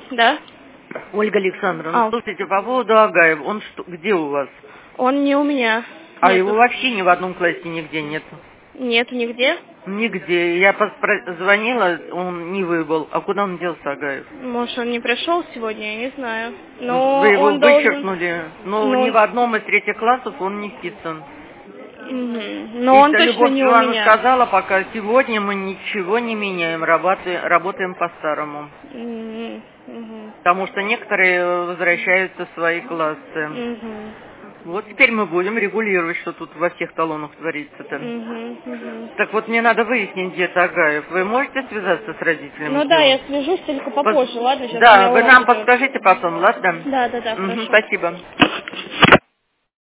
Да? Ольга Александровна, слушайте, по поводу Агаева, он что, где у вас? Он не у меня. А Нету. его вообще ни в одном классе нигде нет? Нету нигде? Нигде. Я звонила, он не выбыл. А куда он делся, Агаев? Может, он не пришел сегодня, я не знаю. Но Вы его он должен... вычеркнули. Но ни в одном из третьих классов он не вписан. Но он точно Любовь не у Ивановна меня. сказала, пока сегодня мы ничего не меняем, работаем по-старому. Потому что некоторые возвращаются в свои классы. Вот теперь мы будем регулировать, что тут во всех талонах творится-то. Так вот, мне надо выяснить, где Агаев. Вы можете связаться с родителями? Ну да, я свяжусь только попозже, ладно? Сейчас да, вы нам подскажите потом, ладно? Да, хорошо. Спасибо.